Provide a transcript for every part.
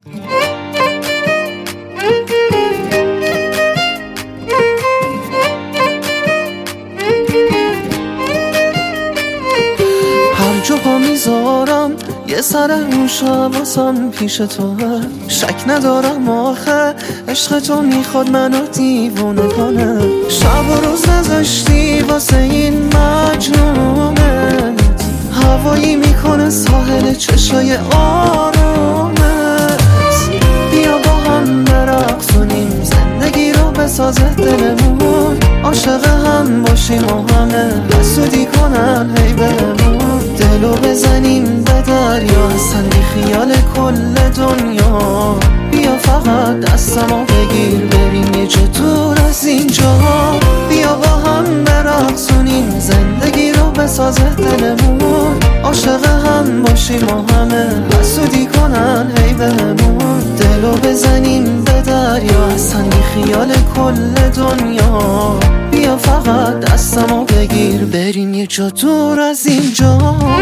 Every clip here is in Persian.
هر جا پا میذارم یه سر اون شباسم پیش توه، شک ندارم آخه عشق تو میخواد منو دیوونه کنه. شب و روز نذاشتی واسه این مجنونت، هوایی میکنه ساحل چشای آرومت. بیا با هم برقصونیم زندگی رو بسازه دلمون، عاشق هم باشیم و همه حسودی کنن هی بهمون. دلو بزنیم به دریا اصلا بی خیال کل دنیا، بیا فقط دستمو بگیر بریم یه جا دور از اینجا. بیا با هم برقصونیم زندگی رو بسازه دلمون، عاشق هم باشیم و همه حسودی کنن هی بهمون. دلو بزنیم به دریا اصلا بی خیال کل دنیا، بیا فقط دستمو بگیر بریم یه جا دور از اینجا.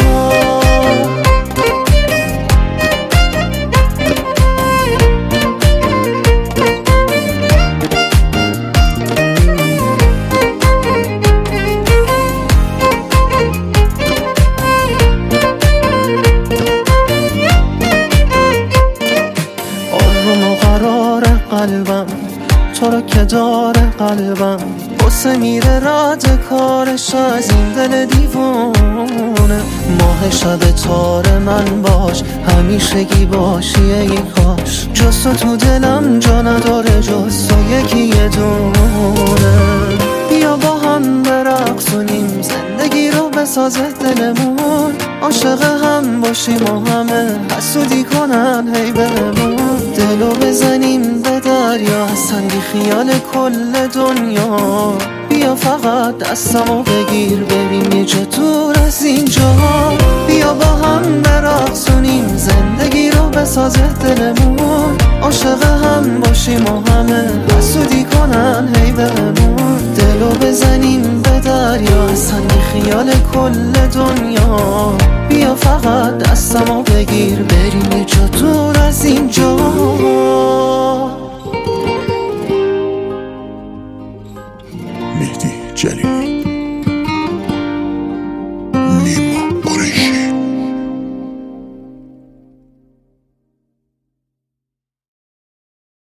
آروم و قرار قلبم تو رو که داره قلبم، بسه میره رد کارش از این دل دیوونه. ماه شب تار من باش همیشگی باشی ای کاش، جز تو دلم جا نداره جز تو یکی یه دونه. بیا با هم برقصونیم زندگی رو بسازه دلمون، عاشق هم باشیم و همه حسودی کنن هی بهمون. دلو بزنیم به دریا اصلا بی خیال کل دنیا، بیا فقط دستمو بگیر بریم یه جا دور از اینجا. بیا با هم برقصونیم زندگی رو بسازه دلمون، عاشق هم باشیم و همه حسودی کنن هی بهمون. دلو بزنیم به دریا اصلا بی خیال کل دنیا، بیا فقط دستمو بگیر بریم یه جا دور از اینجا. مهدی جلیلی.